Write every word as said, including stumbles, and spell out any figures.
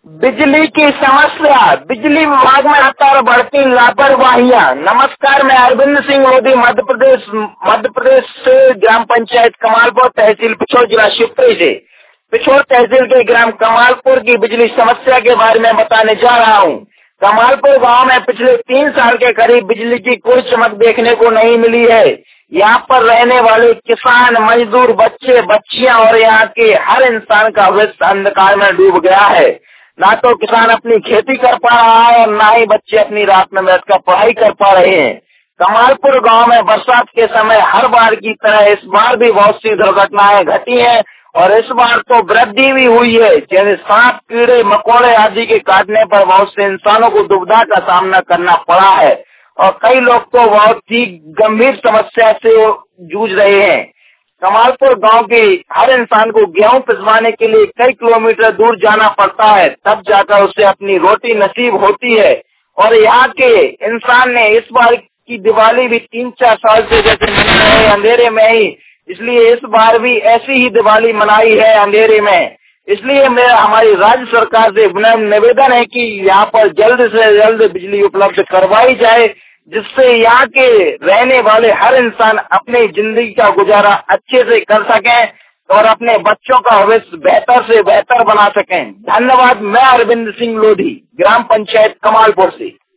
बिजली की समस्या, बिजली विभाग में लगातार बढ़ती लापरवाहियां। नमस्कार, मैं अरविंद सिंह लोधी मध्य प्रदेश मध्य प्रदेश से ग्राम पंचायत कमालपुर तहसील पिछोर जिला शिवपुरी से पिछोर तहसील के ग्राम कमालपुर की बिजली समस्या के बारे में बताने जा रहा हूं। कमालपुर गांव में पिछले तीन साल के करीब बिजली की कोई चमक देखने को नहीं मिली है। यहाँ पर रहने वाले किसान, मजदूर, बच्चे, बच्चियां और यहाँ के हर इंसान का भविष्य अंधकार में डूब गया है। ना तो किसान अपनी खेती कर पा रहा है और ना ही बच्चे अपनी रात में बैठकर पढ़ाई कर पा रहे हैं। कमालपुर गांव में बरसात के समय हर बार की तरह इस बार भी बहुत सी दुर्घटनाएं घटी हैं और इस बार तो वृद्धि भी हुई है। जैसे सांप, कीड़े मकोड़े आदि के काटने पर बहुत से इंसानों को दुविधा का सामना करना पड़ा है और कई लोग तो बहुत ही गंभीर समस्या से जूझ रहे हैं। कमालपुर गांव के हर इंसान को गेहूं पिसवाने के लिए कई किलोमीटर दूर जाना पड़ता है, तब जाकर उसे अपनी रोटी नसीब होती है। और यहाँ के इंसान ने इस बार की दिवाली भी तीन चार साल से जैसे मना है अंधेरे में ही, इसलिए इस बार भी ऐसी ही दिवाली मनाई है अंधेरे में। इसलिए मेरा हमारी राज्य सरकार से निवेदन है कि यहाँ पर जल्द से जल्द बिजली उपलब्ध करवाई जाए, जिससे यहाँ के रहने वाले हर इंसान अपनी जिंदगी का गुजारा अच्छे से कर सकें और अपने बच्चों का भविष्य बेहतर से बेहतर बना सकें। धन्यवाद। मैं अरविंद सिंह लोधी, ग्राम पंचायत कमालपुर से।